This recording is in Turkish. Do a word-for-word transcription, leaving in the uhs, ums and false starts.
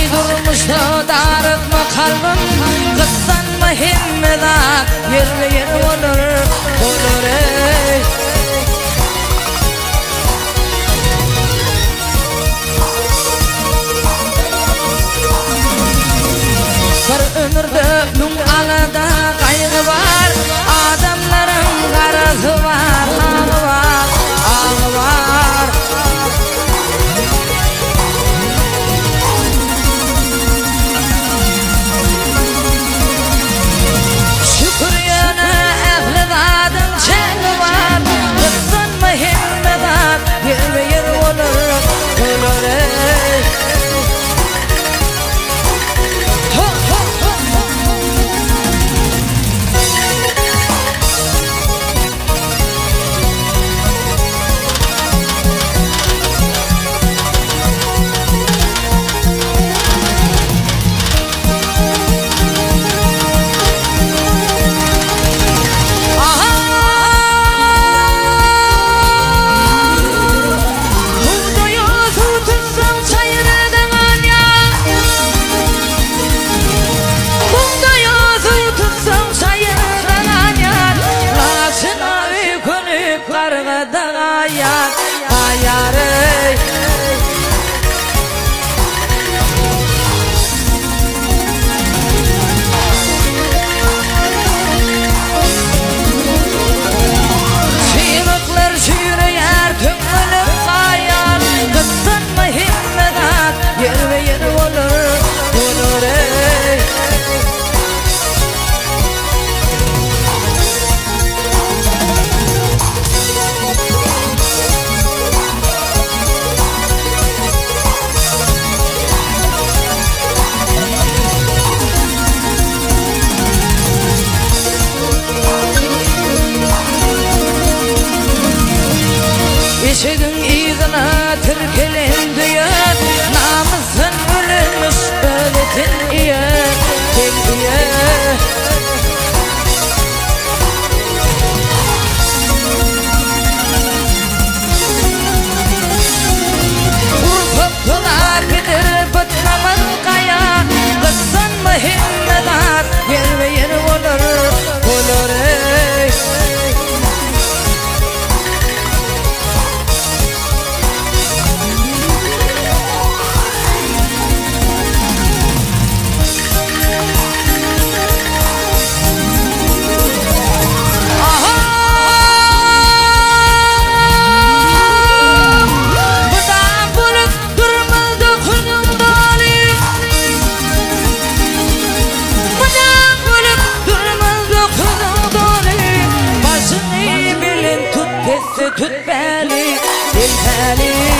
durmuştu darıtma kalbim, kıssanma himmedat, yerli yer olur, olur ey. Bir ömürde nung alada kaygı var, adamların garazı var, ağı var, ağı var. Şükriyene ehli dadın çeni var, kıssanma himmedat, yer yer olur, olur ey. Ayar, ayar ey. Çiğnıklar şüreyer, tümülüp ayar, kıssanma himmedat, yer ve yer olur, olur ey. İşidin izine Türk'elin düyer, namusun ölümüş öğretin iye, kim iye. Urfaktılar bilir bıtlaman kaya, kıssanma himmedat, yer ve yer olur, olur ey. Tut beni, bil beni.